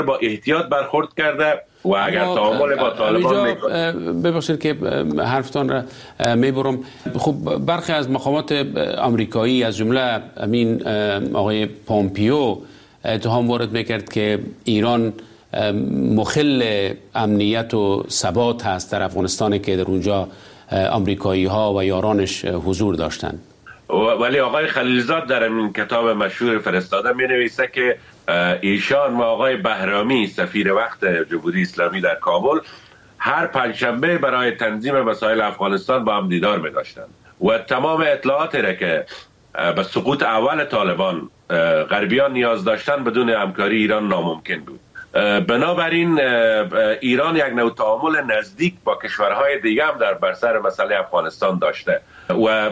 با احتیاط برخورد کرده و اگر تعامل با طالبان میکنه. ببخشید که حرفتان را میبرم. خب برخی از مقامات آمریکایی از جمله امین آقای پومپیو اتهام وارد میکرد که ایران مخل امنیت و ثبات هست در افغانستان که در اونجا آمریکایی ها و یارانش حضور داشتند. ولی آقای خلیلزاد در این کتاب مشهور فرستاده می نویسه که ایشان و آقای بهرامی سفیر وقت جمهوری اسلامی در کابل هر پنجشنبه برای تنظیم مسائل افغانستان با هم دیدار می داشتند و تمام اطلاعاتی را که به سقوط اول طالبان غربیان نیاز داشتن بدون همکاری ایران ناممکن بود. بنابراین ایران یک نوع تعامل نزدیک با کشورهای دیگه هم در بر سر مسئله افغانستان داشته و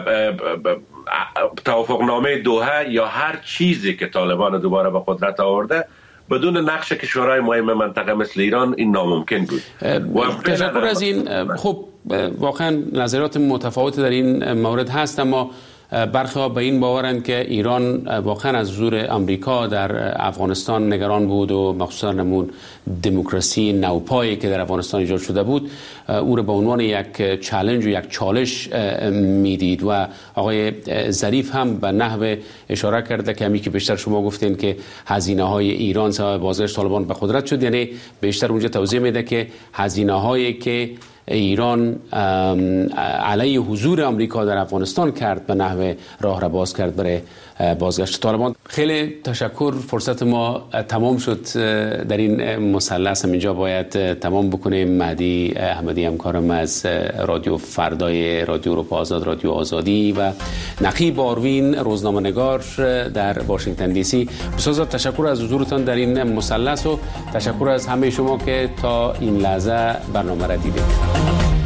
توافقنامه دوحه یا هر چیزی که طالبان دوباره به قدرت آورده بدون نقش کشورهای مهم منطقه مثل ایران این ناممکن بود. تشکر از این. خب واقعا نظرات متفاوت در این مورد هست، اما برخی ها به این باورند که ایران واقعا از حضور آمریکا در افغانستان نگران بود و مخصوصا نمون دموکراسی نوپایی که در افغانستان ایجاد شده بود او را به عنوان یک چالش و یک چالش میدید و آقای ظریف هم به نحو اشاره کرده که همین که بیشتر شما گفتین که هزینه های ایران سبب بازگشت طالبان به قدرت شد، یعنی بیشتر اونجا توضیح میده که هزینه هایی که ایران علیه حضور آمریکا در افغانستان کرد به نحو راه را باز کرد برای بازگشت طالبان. خیلی تشکر. فرصت ما تمام شد در این مثلث، اینجا باید تمام بکنیم. مهدی احمدی همکارم از رادیو فردای رادیو اروپا آزاد، رادیو آزادی و نقیب آروین روزنامه‌نگار در واشنگتن دی سی. بسیار تشکر از حضورتان در این مثلث و تشکر از همه شما که تا این لحظه برنامه را دیدید.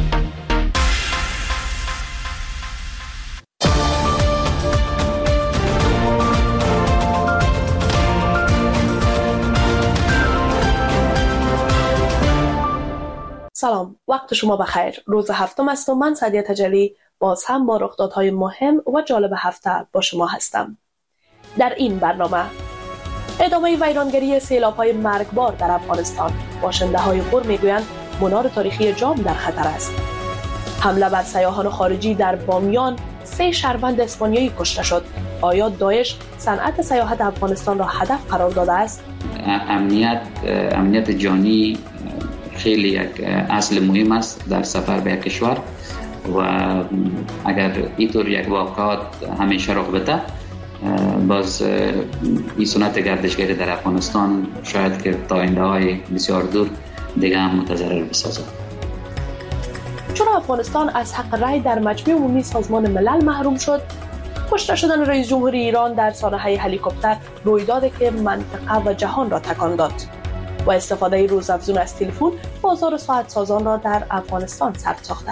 سلام، وقت شما بخیر. روز هفتم است و من سعدیه تجلی باز هم با رخدادهای مهم و جالب هفته با شما هستم. در این برنامه ادامه ویرانگری سیلاب‌های مرگبار در افغانستان، باشنده‌های غور میگویند منار تاریخی جام در خطر است. حمله بر سیاحان خارجی در بامیان، 3 شهروند اسپانیایی کشته شد. آیا داعش صنعت سیاحت افغانستان را هدف قرار داده است؟ امنیت جانی خیلی یک اصل مهم است در سفر به یک کشور و اگر اینطور یک واقعات همیشه رخ بده، باز این سنت گردشگری در افغانستان شاید که تا آینده‌های بسیار دور دیگه هم متضرر بسازد. چرا افغانستان از حق رأی در مجمع عمومی سازمان ملل محروم شد؟ کشته شدن رئیس جمهوری ایران در سانحه هلیکوپتر رویدادی که منطقه و جهان را تکان داد و استفاده روزافزون از تلفن بازار ساعت سازان را در افغانستان سرد ساخته.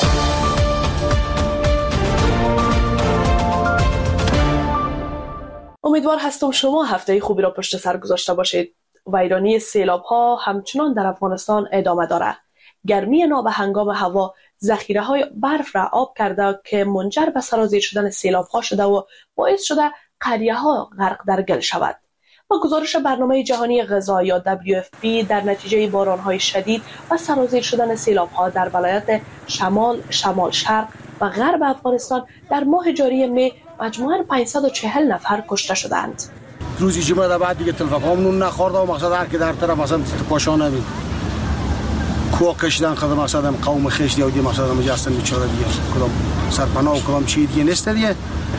امیدوار هستم شما هفته خوبی را پشت سر گذاشته باشید. ویرانی سیلاب‌ها همچنان در افغانستان ادامه دارد. گرمی نابهنگام هوا ذخیره‌های برف را آب کرده که منجر به سرازیر شدن سیلاب‌ها شده و باعث شده قریه‌ها غرق در گل شود. با گزارش برنامه جهانی غذا یا WFP در نتیجه باران‌های شدید و سرازیر شدن سیلاب‌ها در ولایت شمال، شمال شرق و غرب افغانستان در ماه جاری می مجموعاً 540 نفر کشته شدند. روزی جمعه بعد دیگه تلفنمون نخورد و مقصد هر که در طرف مثلا پاشانه بود. کوه کشیدن خدام مثلا قوم خیش دیگه مثلا مجاستن بیچاره دیگه کدام سرپناه و کدام چی دیگه نیست دیگه.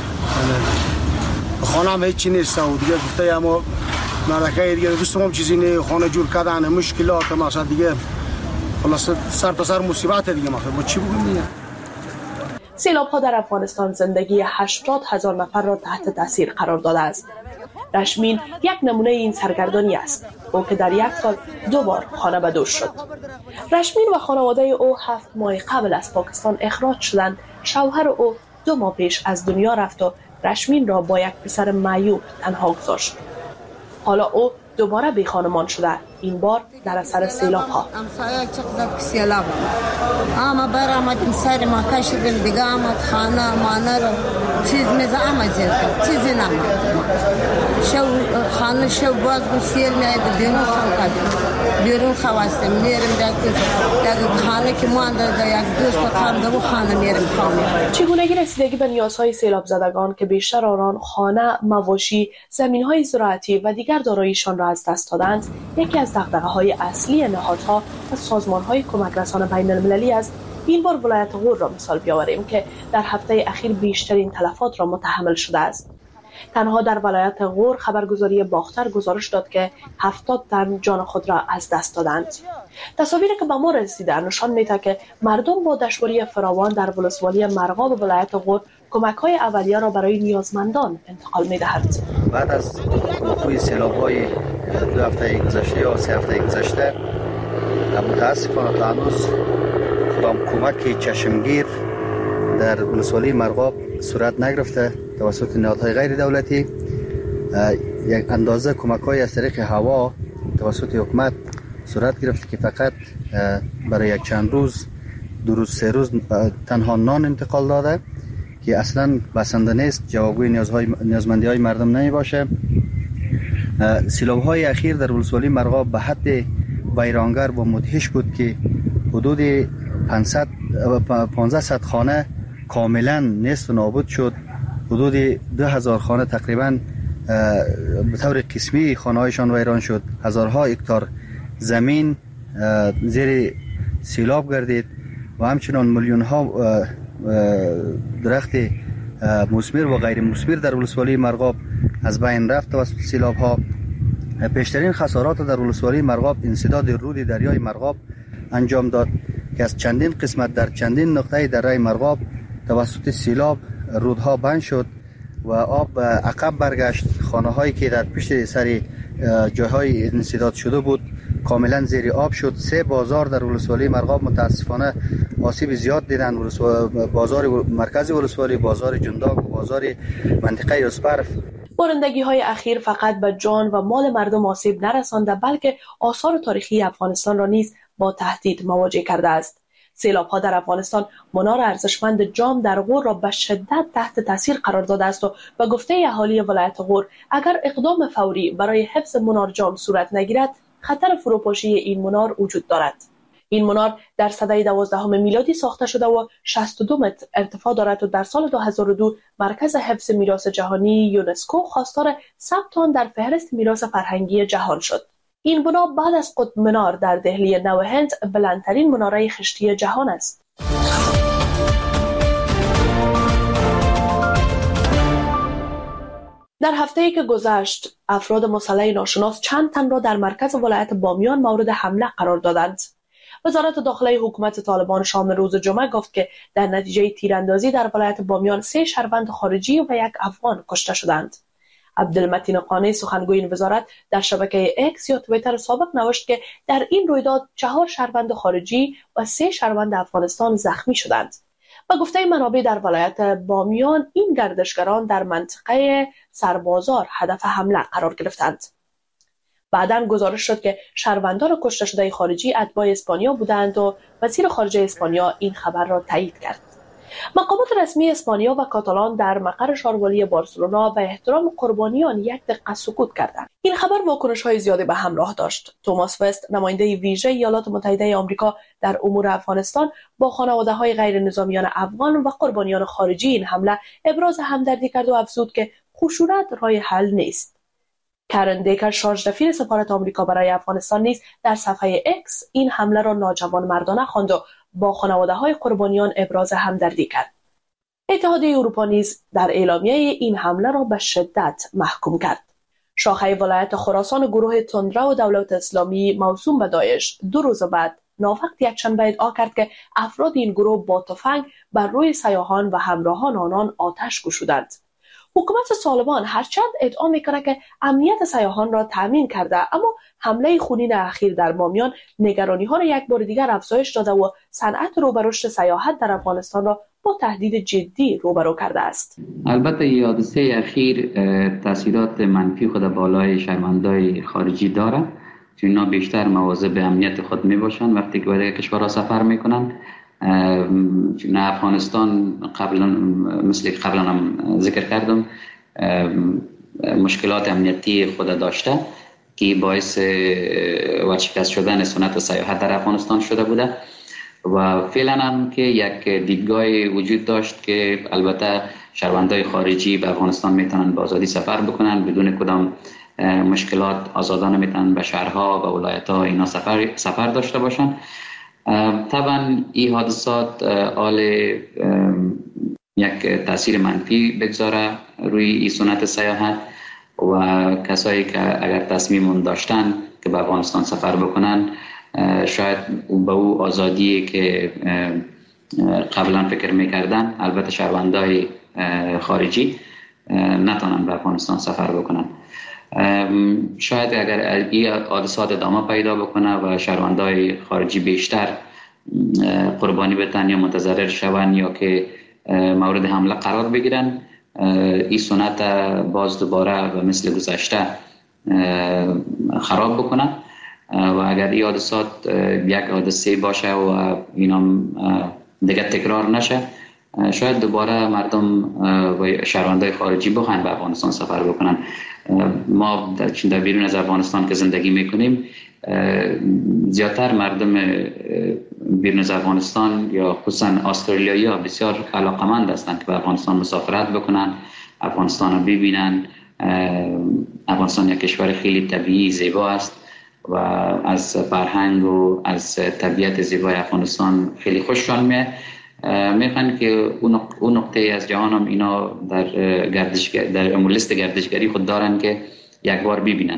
خانه هم هیچی نیست و دیگه گفته اما مرکه دیگه دوستم چیزی نه، خانه جور کردن مشکلات مثلا دیگه خلاص سر تا سر مصیبت دیگه مثلا با چی بگم دیگه. سیلاب‌ها در افغانستان زندگی 80,000 نفر را تحت تاثیر قرار داده است. رشمین یک نمونه این سرگردانی است. او که در 1 سال 2 بار خانه بدوش شد. رشمین و خانواده او 7 ماه قبل از پاکستان اخراج شدند. شوهر او 2 ماه پیش از دنیا رفت و رشمین را با یک پسر معیوب تنها گذاشت. حالا او دوباره بی خانمان شده، این بار در اثر سیلاب ها. اما برآمدیم سر ما کشیدیم دیگه، آمد خانه مانه رو چیز میزه چیزی نمید. خانه شو باز گو سیل میاد بیرون کردیم، بیرون خواستیم میریم در خانه که مانده در یک دوست خانده و خانه میریم خانه. چگونگی رسیدگی به نیازهای سیلاب زدگان که بیشتر آنان خانه، مواشی، زمین‌های زراعتی و دیگر داراییشان را از دست دادند، یکی از دغدغه‌های اصلی نهادها و سازمان‌های کمک رسان بین‌المللی است. این بار ولایت غور را مثال بیاوریم که در هفته اخیر بیشترین تلفات را متحمل شده است. تنها در ولایت غور خبرگزاری باختر گزارش داد که 70 تن جان خود را از دست دادند. تصاویری که به ما رسیده نشان می‌دهد که مردم با دشواری فراوان در ولسوالی مرغاب ولایت غور کمک‌های اولیه را برای نیازمندان انتقال می‌دهند. بعد از وقوع سیلاب‌های 2 هفته گذشته یا 3 هفته گذشته، متاسفانه تا هنوز کمک چشمگیر در ولسوالی مرغاب صورت نگرفته توسط نهادهای غیر دولتی. یک اندازه کمک‌های از طریق هوا توسط حکومت صورت گرفته که فقط برای یک چند روز، 2 روز 3 روز تنها نان انتقال داده که اصلا بسنده نیست، جوابگوی نیازمندی‌های مردم نمی باشه. سیلاب‌های اخیر در ولسوالی مرغاب به حد ویرانگر و مدهش بود که حدود 1500 خانه کاملا نیست و نابود شد. حدود 2000 خانه تقریبا به طور قسمی خانه‌هایشان ویران شد. هزارها هکتار زمین زیر سیلاب گردید و همچنان میلیون‌ها درخت مثمر و غیر مثمر در ولسوالی مرغاب از بین رفت توسط سیلاب‌ها. پیشترین خسارات در ولسوالی مرغاب انسداد رود دریای مرغاب انجام داد که از چندین قسمت در چندین نقطه دره مرغاب توسط سیلاب رودها بند شد و آب عقب برگشت. خانه‌هایی که در پشت سر جاهای انسداد شده بود کاملا زیر آب شد. 3 بازار در ولسوالی مرغاب متاسفانه آسیب زیاد دیدند. بازار مرکز ولسوالی، بازار جنداق و بازار منطقه اسپرف. بارندگی‌های اخیر فقط به جان و مال مردم آسیب نرسانده، بلکه آثار تاریخی افغانستان را نیز با تهدید مواجه کرده است. سیلاب‌ها در افغانستان منار ارزشمند جام در غور را به شدت تحت تاثیر قرار داده است و به گفته اهالی ولایت غور اگر اقدام فوری برای حفظ منار جام صورت نگیرد، خطر فروپاشی این منار وجود دارد. این منار در سده 12 میلادی ساخته شده و 62 متر ارتفاع دارد و در سال 2002 مرکز حفظ میراث جهانی یونسکو خواستار ثبت آن در فهرست میراث فرهنگی جهان شد. این بنا بعد از قطب منار در دهلی نو هند بلندترین مناره خشتی جهان است. در هفته‌ای که گذشت، افراد مسلح ناشناس چند تن را در مرکز ولایت بامیان مورد حمله قرار دادند. وزارت داخله حکومت طالبان شام روز جمعه گفت که در نتیجه تیراندازی در ولایت بامیان 3 شهروند خارجی و 1 افغان کشته شدند. عبدالمتین قانی سخنگوی این وزارت در شبکه اکس یا توییتر سابق نوشت که در این رویداد 4 شهروند خارجی و 3 شهروند افغانستان زخمی شدند. با گفته منابع در ولایت بامیان، این گردشگران در منطقه سربازار هدف حمله قرار گرفتند. بعداً گزارش شد که شهروندان کشته شده خارجی اتباع اسپانیا بودند و وزیر خارجه اسپانیا این خبر را تایید کرد. مقامات رسمی اسپانیا و کاتالان در مقر شاروالی بارسلونا به احترام قربانیان 1 دقیقه سکوت کردند. این خبر واکنش‌های زیادی به همراه داشت. توماس وست، نماینده ویژه ایالات متحده آمریکا در امور افغانستان، با خانواده‌های غیر نظامیان افغان و قربانیان خارجی این حمله ابراز همدردی کرد و افزود که خشونت راه حل نیست. کرن دیکر، شارژ دفیر سفارت آمریکا برای افغانستان، نیز در صفحه اکس این حمله را ناجوانمردانه خواند و با خانواده‌های قربانیان ابراز همدردی کرد. اتحادیه اروپا نیز در اعلامیه این حمله را به شدت محکوم کرد. شاخه ولایت خراسان گروه تندرا و دولت اسلامی موسوم به داعش 2 روز بعد ناوقت یکشنبه ادعا کرد که افراد این گروه با تفنگ بر روی سیاحان و همراهان آنان آتش گشودند. حکومت طالبان هرچند ادعا می‌کند که امنیت سیاحان را تامین کرده، اما حمله خونین اخیر در بامیان نگرانی‌ها را یک بار دیگر افزایش داده و صنعت رو به رشد سیاحت در افغانستان را با تهدید جدی روبرو کرده است. البته این حادثه اخیر تاثیرات منفی خود بالای شهروندان خارجی داره، چون اینا بیشتر مواظب امنیت خود می باشن وقتی که برای کشورها سفر میکنن. چون افغانستان قبلا مثل که قبلا هم ذکر کردم مشکلات امنیتی خود داشته که باعث ورشکست شدن سنت سیاحت در افغانستان شده بوده و فعلا هم که یک دیدگاهی وجود داشت که البته شهروندان خارجی به افغانستان میتونن به آزادی سفر بکنن بدون کدام مشکلات، آزادانه میتونن به شهرها و ولایت‌ها اینا سفر داشته باشن. طبعا این حادثات آل یک تاثیر منفی بگذاره روی این سنت سیاحت و کسایی که اگر تصمیم داشتن که به افغانستان سفر بکنن شاید به او آزادی که قبلا فکر میکردن، البته شهروندای خارجی نتونن به افغانستان سفر بکنن. شاید اگر این حادثات ادامه پیدا بکنه و شهروندای خارجی بیشتر قربانی بتن یا متضرر شون یا که مورد حمله قرار بگیرن، این سنت باز دوباره و مثل گذشته خراب بکنه و اگر این حادثات یک حادثه باشه و اینا دیگه تکرار نشه، شاید دوباره مردم و شهروندای خارجی بخواهند به افغانستان سفر بکنن. ما در بیرون از افغانستان که زندگی میکنیم زیادتر مردم بیرون از افغانستان یا خصوصا استرالیایی ها بسیار علاقمند هستند که به افغانستان مسافرت بکنن، افغانستان رو ببینن. افغانستان یک کشور خیلی طبیعی زیبا است و از فرهنگ و از طبیعت زیبای افغانستان خیلی خوششان میخوان که اون نقطه از جهان هم اینا در لیست گردشگری خود دارن که یک بار ببینن.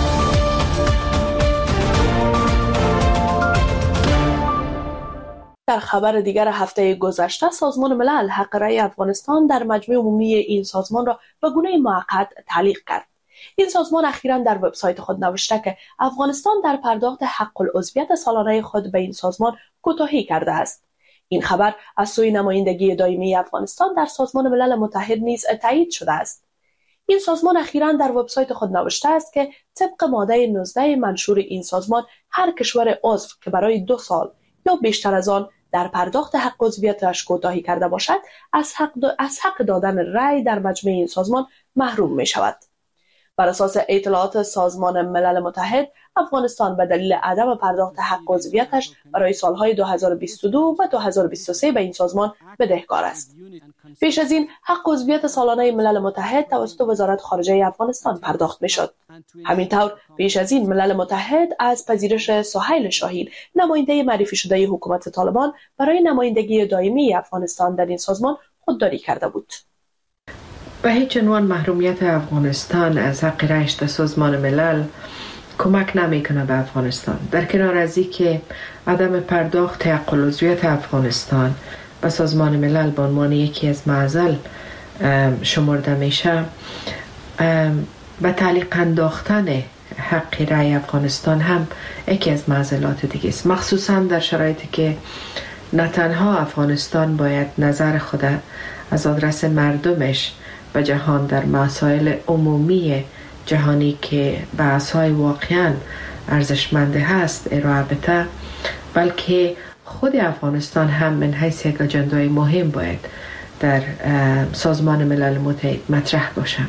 در خبر دیگر هفته گذشته سازمان ملل حق رأی افغانستان در مجمع عمومی این سازمان را به گونه موقت تعلیق کرد. این سازمان اخیراً در وبسایت خود نوشته که افغانستان در پرداخت حق العضویت سالانه خود به این سازمان کوتاهی کرده است. این خبر از سوی نمایندگی دائمی افغانستان در سازمان ملل متحد نیز تایید شده است. این سازمان اخیراً در وبسایت خود نوشته است که طبق ماده 19 منشور این سازمان هر کشور عضو که برای 2 سال یا بیشتر از آن در پرداخت حق عضویتش کوتاهی کرده باشد از حق دادن رأی در مجمع این سازمان محروم می شود. بر اساس اطلاعات سازمان ملل متحد، افغانستان به دلیل عدم پرداخت حق عضویتش برای سالهای 2022 و 2023 به این سازمان بدهکار است. پیش از این حق عضویت سالانه ملل متحد توسط وزارت خارجه افغانستان پرداخت می‌شد. همینطور پیش از این ملل متحد از پذیرش سهیل شاهین، نماینده معرفی شده حکومت طالبان برای نمایندگی دائمی افغانستان در این سازمان خودداری کرده بود. به هیچ عنوان محرومیت افغانستان از حق رأیش در سازمان ملل کمک نمیکنه به افغانستان. در کنار از این که عدم پرداخت حق العضویت افغانستان به سازمان ملل به عنوان یکی از معضل شمرده میشه، به تعلیق انداختن حق رأی افغانستان هم یکی از معضلات دیگه است، مخصوصا در شرایطی که نه تنها افغانستان باید نظر خود از آدرس مردمش به جهان در مسائل عمومی جهانی که بحث‌های واقعاً ارزشمند هست ارائه بده، بلکه خود افغانستان هم من حیث یک اجندای مهم باید در سازمان ملل متحد مطرح باشه.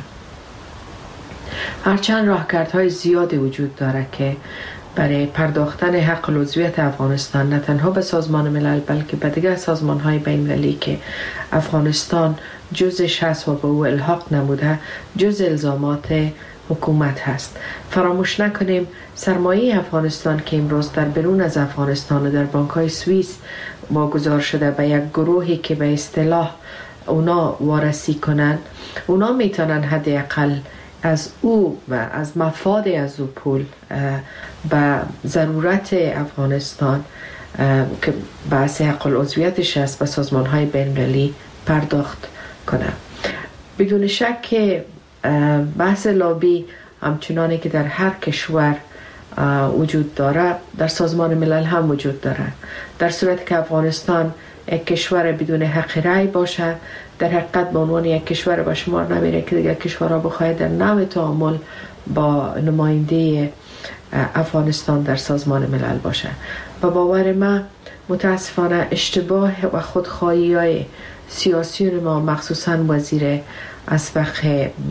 هرچند راهکردهای زیادی وجود داره که برای پرداختن حق العضویت افغانستان نه تنها به سازمان ملل بلکه به دیگر سازمان‌های بین‌المللی که افغانستان جزش هست و به او الحاق نموده جز الزامات حکومت هست. فراموش نکنیم سرمایه افغانستان که امروز در بیرون از افغانستان و در بانک‌های سوئیس واگذار شده به یک گروهی که به اصطلاح اونا وارسی کنن، اونا میتونن حداقل از او و از مفاد از او پول به ضرورت افغانستان که بحث حق العضویتش است به سازمان‌های بین‌المللی پرداخت کنه. بدون شک که بحث لابی همچنانی که در هر کشور وجود داره، در سازمان ملل هم وجود داره. در صورتی که افغانستان یک کشور بدون حق رأی باشه، در حقیقت به عنوان یک کشور به شمار نمیره که دیگر کشورها بخواهد در نوع تعامل با نماینده افغانستان در سازمان ملل باشه. و باور من متاسفانه اشتباه و خودخواهی های سیاسیون ما، مخصوصا وزیر اسبق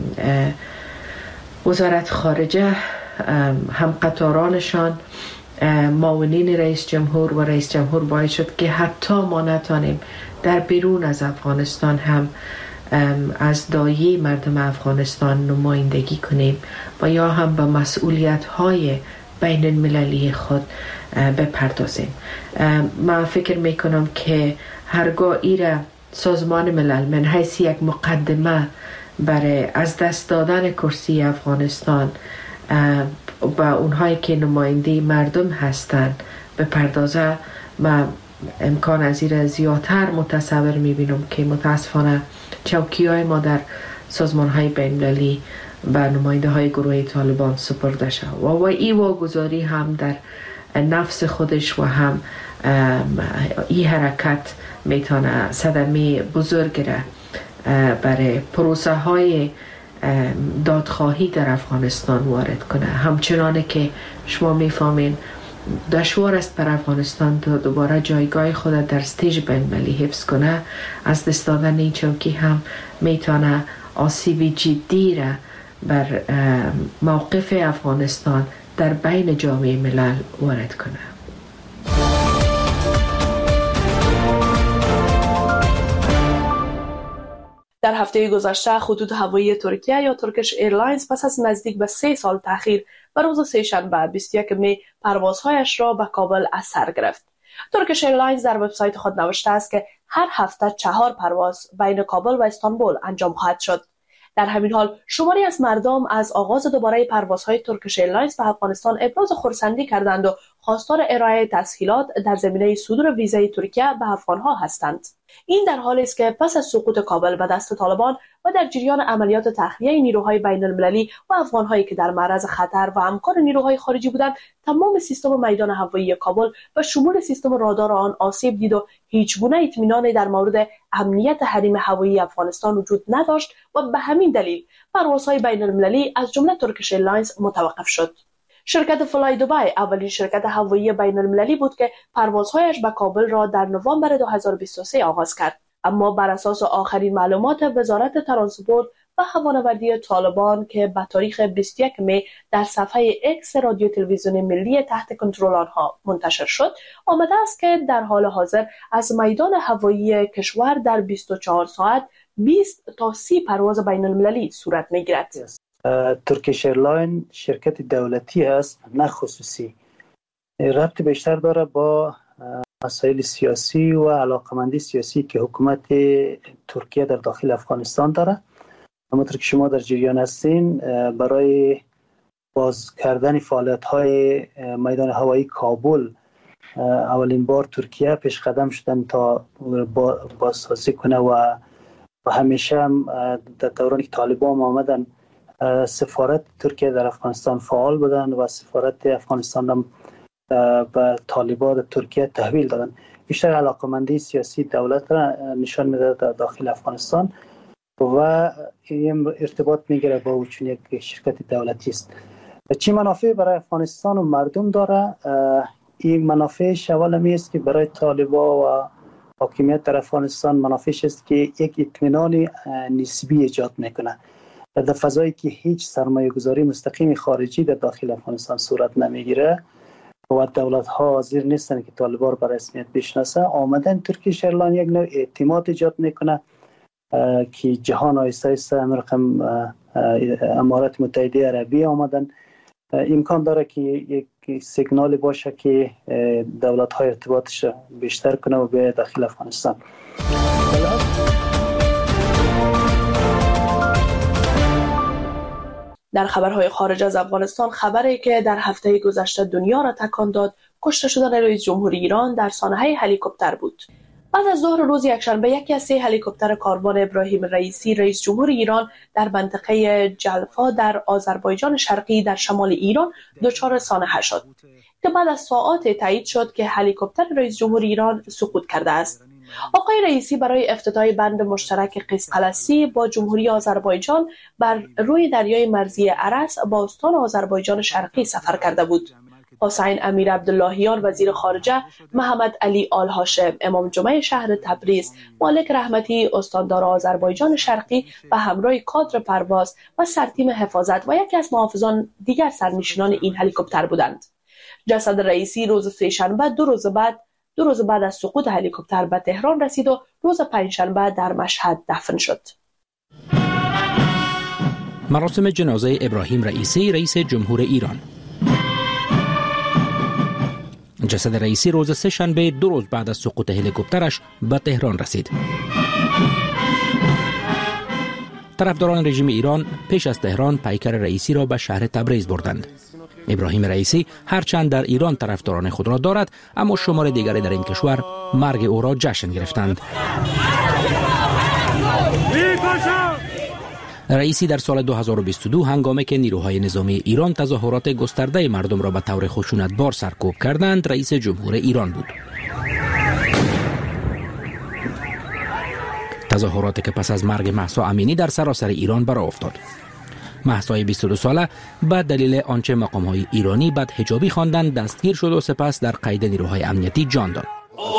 وزارت خارجه، هم قطارانشان، معاونین رئیس جمهور و رئیس جمهور باعث شد که حتی ما نتانیم در بیرون از افغانستان هم از دایه مردم افغانستان نمایندگی کنیم و یا هم به مسئولیت های بین المللی خود بپردازیم. من فکر میکنم که هرگاه ایره سازمان ملل من حیث یک مقدمه برای از دست دادن کرسی افغانستان و اونهایی که نماینده مردم هستند بپردازه، و امکان از این زیادتر متصور میبینم که متاسفانه چوکی های ما در سازمان های بین المللی و نماینده های گروه طالبان سپرده شد و این واگذاری هم در نفس خودش و هم این حرکت میتونه صدمه بزرگ را برای پروسه های دادخواهی در افغانستان وارد کنه. همچنانه که شما میفهمین دشوار است بر افغانستان دوباره جایگاه خود در استیج بین‌المللی حفظ کنه. از دست دادن این چوکی هم میتونه آسیب جدی را بر موقف افغانستان در بین جامعه ملل وارد کنه. در هفته گذشته خطوط هوایی ترکیه یا ترکیش ایرلاینز پس از نزدیک به 3 سال تأخیر به روز سه‌شنبه 21 می پروازهایش را به کابل از سر گرفت. ترکیش ایرلاینز در وبسایت خود نوشته است که هر هفته 4 پرواز بین کابل و استانبول انجام خواهد شد. در همین حال شماری از مردم از آغاز دوباره پروازهای ترکیش ایرلاینز به افغانستان ابراز خرسندی کردند و خواستار ارائه تسهیلات در زمینه صدور ویزای ترکیه به افغانها هستند. این در حالی است که پس از سقوط کابل به دست طالبان و در جریان عملیات تخلیه نیروهای بین المللی و افغانهایی که در معرض خطر و همکار نیروهای خارجی بودند، تمام سیستم میدان هوایی کابل و شمول سیستم رادار آن آسیب دید و هیچ گونه اطمینانی در مورد امنیت حریم هوایی افغانستان وجود نداشت و به همین دلیل پروازهای بین المللی از جمله ترکیش ایرلاینز متوقف شد. شرکت فلای دبی اولین شرکت هوایی بین المللی بود که پروازهایش به کابل را در نوامبر 2023 آغاز کرد، اما بر اساس آخرین معلومات وزارت ترانسپورت و هوانوردی طالبان که به تاریخ 21 می در صفحه اکس رادیو تلویزیون ملی تحت کنترل آنها منتشر شد، آمده است که در حال حاضر از میدان هوایی کشور در 24 ساعت 20 تا 30 پرواز بین المللی صورت می‌گیرد. ترکیش ایرلاین شرکت دولتی است نه خصوصی. ربط بیشتر داره با مسائل سیاسی و علاقمندی سیاسی که حکومت ترکیه در داخل افغانستان داره. همونطور که شما در جریان هستین، برای باز کردن فعالیت‌های میدان هوایی کابل اولین بار ترکیه پیش قدم شدن تا بازسازی کنه و همیشه هم در دورانی که طالبان آمدن سفارت ترکیه در افغانستان فعال بودن و سفارت افغانستان هم به طالبان ترکیه تحویل دادن. بیشتر علاقمندی سیاسی دولت را نشان میده در داخل افغانستان و این ارتباط میگیره با چون یک شرکت دولتی است. چی منافع برای افغانستان و مردم داره؟ این منافعش اول می است که برای طالبان و حاکمیت در افغانستان منافعش است که یک اطمینان نسبی ایجاد میکنه در فضایی که هیچ سرمایه گذاری مستقیم خارجی در داخل افغانستان صورت نمیگیره و دولت ها حاضر نیستن که طالبان به رسمیت بشناسه. آمدن ترکیش ایرلاین یک نوع اعتماد ایجاد میکنه که جهان آیسته آیسته رقم امارات متحده عربی آمدن. امکان داره که یک سیگنالی باشه که دولت های ارتباطش بیشتر کنه و به داخل افغانستان. در خبرهای خارج از افغانستان، خبری که در هفته گذشته دنیا را تکان داد کشته شدن رئیس جمهور ایران در سانحه هلیکوپتر بود. بعد از ظهر روز یکشنبه یکی از 3 هلیکوپتر کاروان ابراهیم رئیسی رئیس جمهور ایران در منطقه جلفا در آذربایجان شرقی در شمال ایران دچار سانحه شد که بعد از ساعات تایید شد که هلیکوپتر رئیس جمهور ایران سقوط کرده است. آقای رئیسی برای افتتاح بند مشترک قزقلسی با جمهوری آذربایجان بر روی دریای مرزی ارس با استان آذربایجان شرقی سفر کرده بود. حسین امیر عبداللهیان وزیر خارجه، محمد علی آل هاشم امام جمعه شهر تبریز، مالک رحمتی استاندار آذربایجان شرقی به همراه کادر پرواز و سرتیم حفاظت و یکی از محافظان دیگر سرنشینان این هلیکوپتر بودند. جسد رئیسی روز سه‌شنبه دو روز بعد از سقوط هلیکوپتر به تهران رسید و روز پنجشنبه در مشهد دفن شد. مراسم جنازه ابراهیم رئیسی رئیس جمهور ایران. جسد رئیسی روز سه‌شنبه 2 روز بعد از سقوط هلیکوپترش به تهران رسید. طرفداران رژیم ایران پیش از تهران پیکر رئیسی را به شهر تبریز بردند. ابراهیم رئیسی هرچند در ایران طرفداران خود را دارد، اما شمار دیگری در این کشور مرگ او را جشن گرفتند. رئیسی در سال 2022 هنگامی که نیروهای نظامی ایران تظاهرات گسترده مردم را به طور خشونتبار سرکوب کردند، رئیس جمهور ایران بود. تظاهراتی که پس از مرگ مهسا امینی در سراسر ایران برآ افتاد. مهسا 22 ساله به دلیل آنچه مقام‌های ایرانی بدحجابی خواندند دستگیر شد و سپس در قید نیروهای امنیتی جان داد.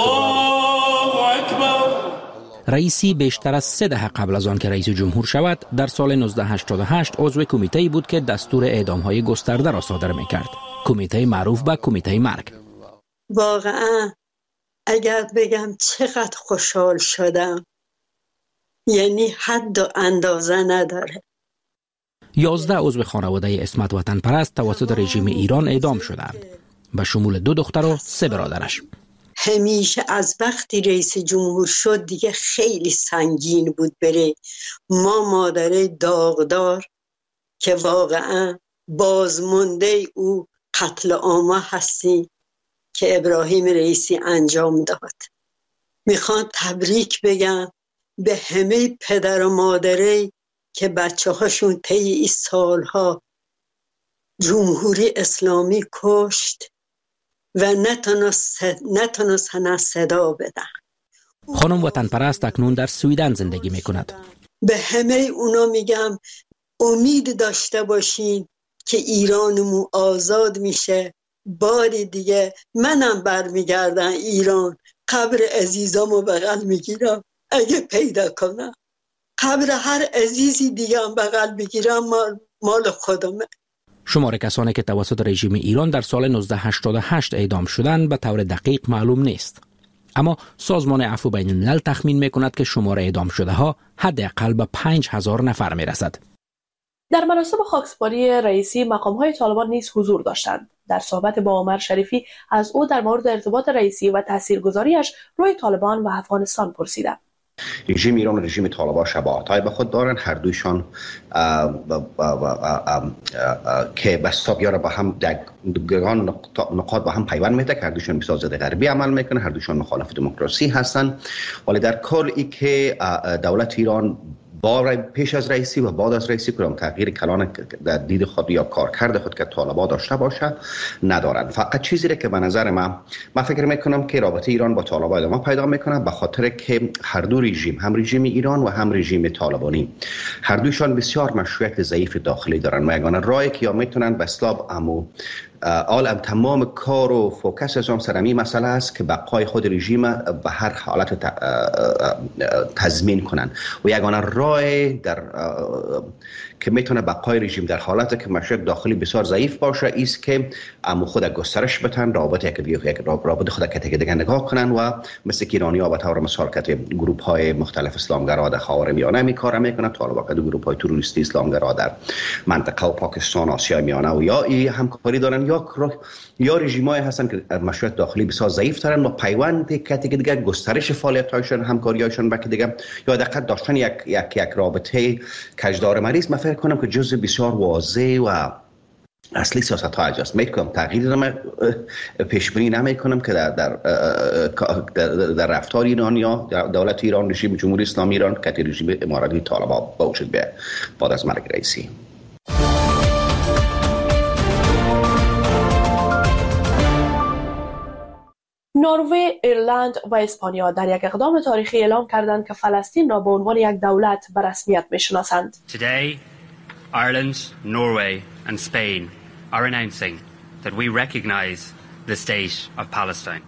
رئیسی بیشتر از 3 دهه قبل از آن که رئیس جمهور شود در سال 1988 عضو کمیته‌ای بود که دستور اعدام‌های گسترده را صادر می‌کرد. کمیته معروف به کمیته مرگ. واقعا اگر بگم چقدر خوشحال شدم، یعنی حد و اندازه نداره. 11 عضو خانواده عصمت وطن پرست توسط رژیم ایران اعدام شدند، به شمول 2 دختر و 3 برادرش. همیشه از وقتی رئیس جمهور شد دیگه خیلی سنگین بود بره. ما مادره داغدار که واقعا بازمانده او قتل عام هستیم که ابراهیم رئیسی انجام داد. میخوام تبریک بگم به همه پدر و مادره که بچه هاشون طی این سالها جمهوری اسلامی کشت و نتونستن صدا بدن. خانم وطن پرست اکنون در سویدن زندگی میکند. به همه اونا میگم امید داشته باشین که ایرانمون آزاد میشه. باری دیگه منم برمیگردم ایران، قبر عزیزامو بغل میگیرم اگه پیدا کنم. قبر هر عزیزی دیگه هم بغل بگیرم مال خودمه. شمار کسانی که توسط رژیم ایران در سال 1988 اعدام شدند به طور دقیق معلوم نیست. اما سازمان عفو بین الملل تخمین میکند که شمار اعدام شده ها حداقل به 5000 نفر میرسد. در مراسم خاکسپاری رئیسی مقام‌های طالبان نیز حضور داشتند. در صحبت با عمر شریفی از او در مورد ارتباط رئیسی و تاثیرگذاریش روی طالبان و افغانستان پرسیدم. رژیم ایران و رژیم طالبان شباهت‌های به خود دارند. هر دویشان که بستابیار با هم در نقاط با هم پیوند میده که هر دویشان به ضد غربی عمل میکنه، هر دویشان مخالف دموکراسی هستند. ولی در کل ای که دولت ایران پیش از رئیسی و بعد از رئیسی کدام تغییر کلان در دید خود یا کارکرد خود که طالبان داشته باشه ندارند. فقط چیزی که به نظر من فکر میکنم که رابطه ایران با طالبان ادامه پیدا میکنه، به خاطر که هر دو رژیم، هم رژیم ایران و هم رژیم طالبانی، هر دوشان بسیار مشروعیت ضعیف داخلی دارند و یگانه راهی که یا میتونن به اصطلاح عالم تمام کار و فوکس از آن سرمی مسئله است که بقای خود رژیم به هر حالت تضمین کنند و یگانه راه در که میتونه بقای رژیم در حالتی که مشروعیت داخلی بسیار ضعیف باشه است که خود گسترش بدن، رابطه خود که دیگه نگاه کنن و مثل که ایرانی‌ها به طور مثال که گروه‌های مختلف اسلامگرا در خاورمیانه میکار میکنن، طالبان که گروه‌های تروریستی اسلامگرا در منطقه و پاکستان، آسیای میانه و یا همکاری دارن یا رژیم‌های هستن که مشروعیت داخلی بسیار ضعیف دارن و پیوند که دیگه گسترش فعالیت‌هایشون، همکاری‌هایشون با دیگه یا دقیق داشتن یک رابطه کجدار مریض، من فکر کنم که جزء بسیار واضح و اصلی سیاست ها اجاست میکنم تغییر نمی پیش بینی نمی کنم که در رفتار ایران یا دولت ایران، رژیم جمهوری اسلامی ایران که رژیم اماراتی طالبان باشد بعد از مرگ رئیسی. نروژ، ایرلند و اسپانیا در یک اقدام تاریخی اعلام کردند که فلسطین را به عنوان یک دولت به رسمیت میشناسند. Today, Ireland, Norway and Spain are announcing that we recognize the state of Palestine.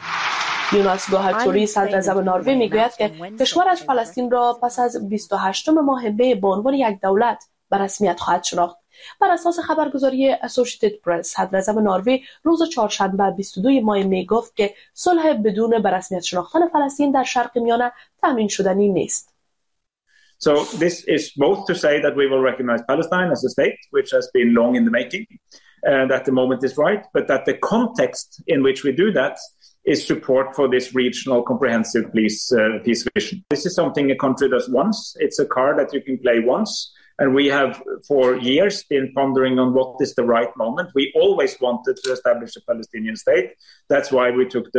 یوناس گوهرچوری صدراعظم نروژ میگوید که کشورش فلسطین را پس از 28 ماه می به عنوان یک دولت به رسمیت خواهد شناخت. بر اساس خبرگزاری اسوسییتد پرس، صدراعظم نروژ روز چهارشنبه 22 ماه می گفت که صلح بدون به رسمیت شناختن فلسطین در شرق میانه تامین شدنی نیست. So this is both to say that we will recognize Palestine as a state, which has been long in the making, that the moment is right, but that the context in which we do that is support for this regional comprehensive peace vision. This is something a country does once. It's a card that you can play once. And we have for years been pondering on what is the right moment. We always wanted to establish a Palestinian state. That's why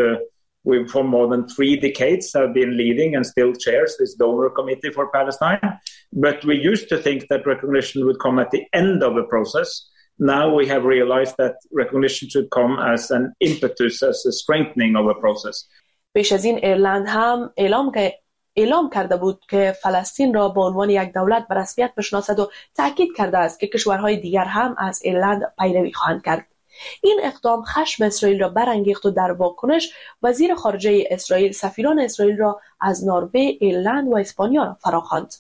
we for more than 3 decades have been leading and still chairs this donor committee for Palestine. But we used to think that recognition would come at the end of the process. Now we have realized that recognition should come as an impetus, as a strengthening of a process. پیش از این ایرلند هم اعلام کرده بود که فلسطین را به عنوان یک دولت به رسمیت بشناسد و تاکید کرده است که کشورهای دیگر هم از ایرلند پیروی خواهند کرد. این اقدام خشم اسرائیل را برانگیخت و در واکنش وزیر خارجه اسرائیل سفیران اسرائیل را از نروژ، ایرلند و اسپانیا فراخواند.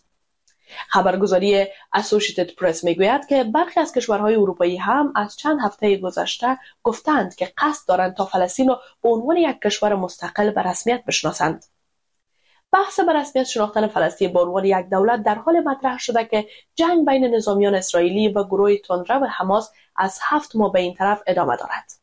خبرگزاری اسوسییتد پرس میگوید که برخی از کشورهای اروپایی هم از چند هفته گذشته گفتند که قصد دارند تا فلسطین را به عنوان یک کشور مستقل به رسمیت بشناسند. بحث به رسمیت شناختن فلسطین به عنوان یک دولت در حال مطرح شده که جنگ بین نظامیان اسرائیلی و گروه تندرو حماس از 7 ماه به این طرف ادامه دارد.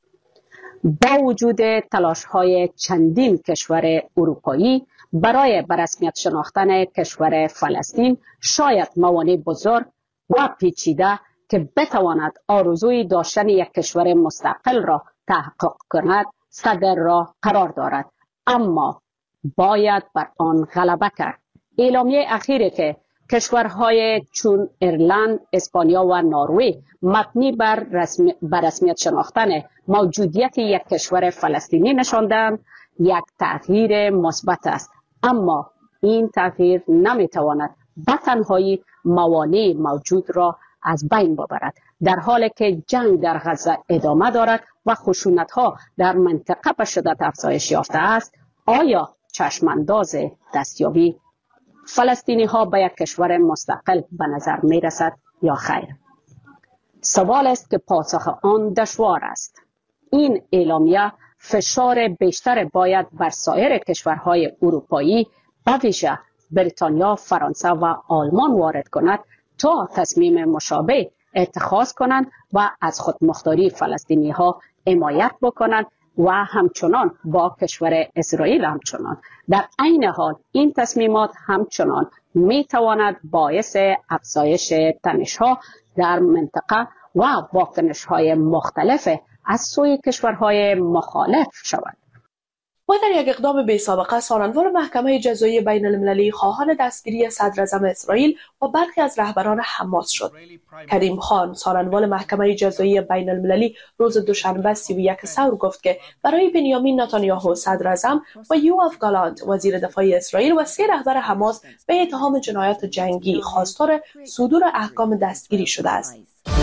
با وجود تلاش‌های چندین کشور اروپایی برای به رسمیت شناختن کشور فلسطین، شاید موانع بزرگ و پیچیده که بتواند آرزوی داشتن یک کشور مستقل را تحقق کند صدر راه قرار دارد، اما باید بر آن غلبه کرد. اعلامیه اخیری که کشورهای چون ایرلند، اسپانیا و نروژ مبنی بر رسمیت شناختن موجودیت یک کشور فلسطینی نشاندند یک تغییر مثبت است، اما این تغییر نمیتواند به تنهایی موانع موجود را از بین ببرد، در حالی که جنگ در غزه ادامه دارد و خشونت‌ها در منطقه به شدت افزایش یافته است. آیا چشمانداز دستیابی فلسطینی ها به یک کشور مستقل به نظر می رسد یا خیر؟ سوال است که پاسخ آن دشوار است. این اعلامیه فشار بیشتر باید بر سایر کشورهای اروپایی به ویژه بریتانیا، فرانسه و آلمان وارد کند تا تصمیم مشابه اتخاذ کنند و از خودمختاری فلسطینی ها حمایت بکنند و همچنان با کشور اسرائیل همچنان. در عین حال این تصمیمات همچنان می تواند باعث افزایش تنش‌ها در منطقه و واکنش‌های مختلف از سوی کشورهای مخالف شود. و در یک اقدام بی‌سابقه ساننوار محکمه جزایی بین المللی خواهان دستگیری صدراعظم اسرائیل و برخی از رهبران حماس شد. کریم خان، ساننوار محکمه جزایی بین المللی، روز دوشنبه 31 ثور گفت که برای بنیامین نتانیاهو صدراعظم و یوآف گالانت وزیر دفاع اسرائیل و 3 رهبر حماس به اتهام جنایات جنگی خواستار صدور احکام دستگیری شده است.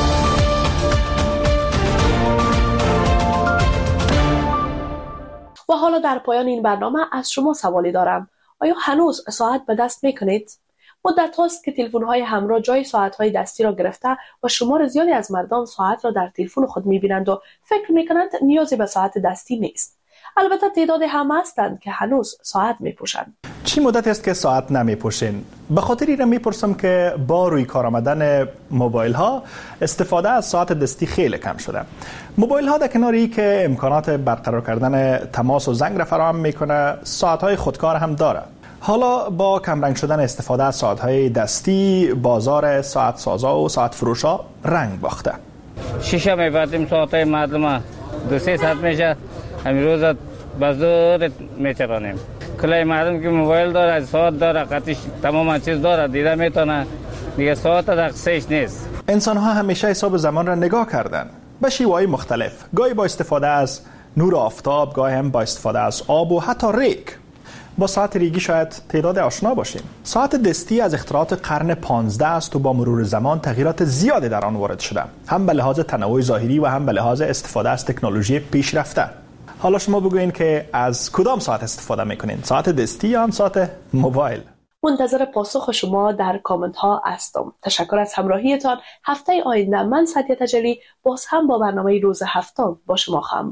و حالا در پایان این برنامه از شما سوالی دارم. آیا هنوز ساعت به دست میکنید؟ مدت هاست که تلفن‌های همراه جای ساعت‌های دستی را گرفته و شمار زیادی از مردم ساعت را در تلفن خود می‌بینند و فکر می‌کنند نیازی به ساعت دستی نیست. البته تعداد هم هستند که هنوز ساعت می‌پوشند. چی مدت است که ساعت نمی‌پوشین؟ به خاطر این می‌پرسم که با روی کار آمدن موبایل ها استفاده از ساعت دستی خیلی کم شده. موبایل ها در کنار این که امکانات برقرار کردن تماس و زنگ را فراهم می‌کنه، ساعت‌های خودکار هم داره. حالا با کمرنگ شدن استفاده از ساعت‌های دستی، بازار ساعت سازا و ساعت فروشا رنگ باخته. شیشه میبردیم ساعتای معلومه 2-3 ساعت میشه، همین روز بازور میچرانیم. کلای مردم که موبایل داره، ساعت داره، قطعش تمام چیز داره، دیده میتونه دیگه ساعت دقیقش نیست. انسان ها همیشه حساب زمان را نگاه کردن به شیوه‌های مختلف، گاهی با استفاده از نور آفتاب، گاهی هم با استفاده از آب و حتی ریگ. با ساعت ریگی شاید تعداد آشنا باشیم. ساعت دستی از اختراعات قرن 15 است و با مرور زمان تغییرات زیادی در آن وارد شده، هم به لحاظ تنوع ظاهری و هم به لحاظ استفاده از تکنولوژی پیشرفته. حالا شما بگوین که از کدام ساعت استفاده میکنین؟ ساعت دستی یا هم ساعت موبایل؟ منتظر پاسخ شما در کامنت ها هستم. تشکر از همراهیتان. هفته آینده من سعدیه تجلی باز هم با برنامه روز هفتم با شما خواهم